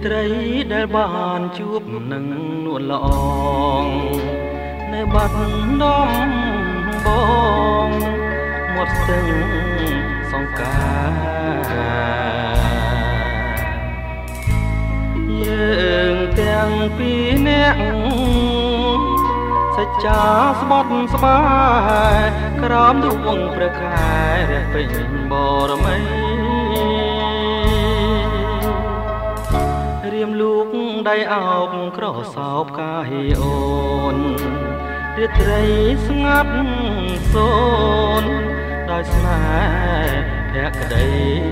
ត្រីដែលបានជួបនឹងនួនល្អងនៅបាត់ដំបងមាត់ស្ទឹងសង្ការយើងទាំងពីរនាក់សច្ចាស្បត់ស្បាយក្រោមដួងព្រះខែរះពេញបរមីរៀមលូកដៃអោបក្រសោបកាយអូនរាត្រីស្ងាត់សូនដោយស្នេហ៍ភក្តី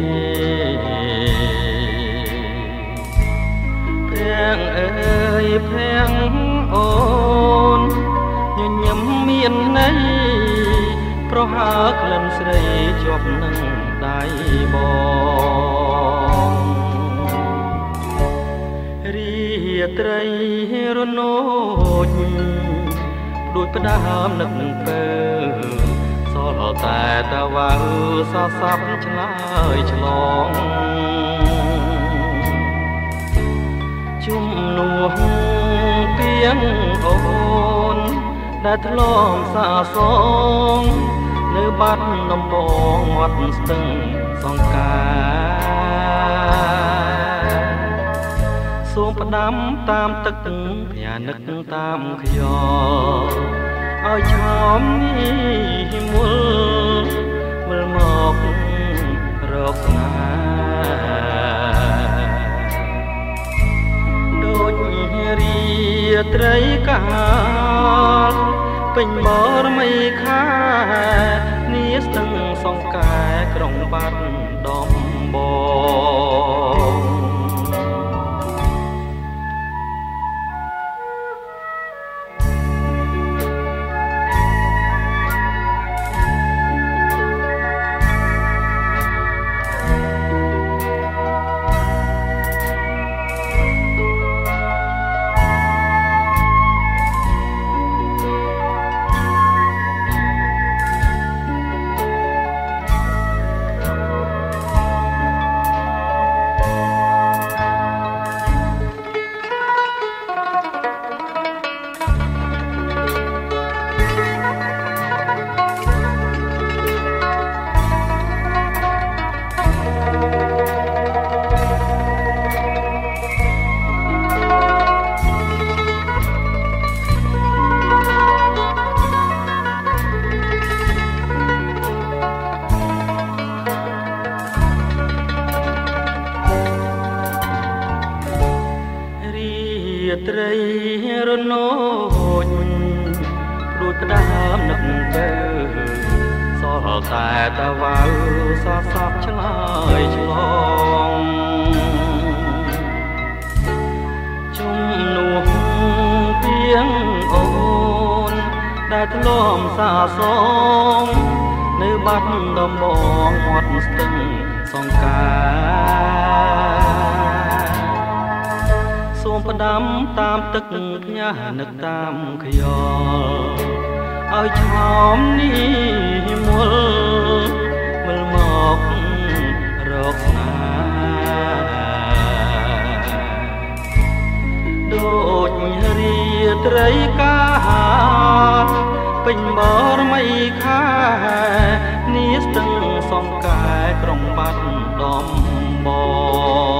ភាំងអើយភាំងអូនញញឹមមានន័យប្រហើក្លិនស្រីជាប់នឹងដៃបងរាត្រីរនោចដូចផ្ដើមនឹកនឹងពើសល់តែតវ៉ៅសស័ព្ទឆ្លើយឆ្លងជំនួសពីងអូនដែលធ្លាប់សាសងនៅបាត់ដំបងមាត់ស្ទឹងសង្ការសូមផ្ដាំតាមទឹកភ័នឹកតាមខ្យល់ឲ្យឆោមនេះមុលវិលមករកស្នេហ៍ដូចរាត្រីកាលពេញបរមីខានាស្ទឹងសង្កែក្រុងបាត់ដំបងត្រីរនោចដូចផ្ដើមនឹកទៅសល់តែតវ៉ៅសស័ព្ទឆ្លើយឆ្លងជំនួសពីងអូនដែលធ្លាប់សាសងនៅបាត់ដំបងមាត់ស្ទឹងសង្ការសូមផ្ដាំតាមទឹកផ្ញើនឹកតាមខ្យល់ឲ្យឆោមនេះមុលវិលមករកស្នេហ៍ដូចរាត្រីកាលពេញបរមីខានាស្ទឹងសង្កែក្រុងបាត់ដំបង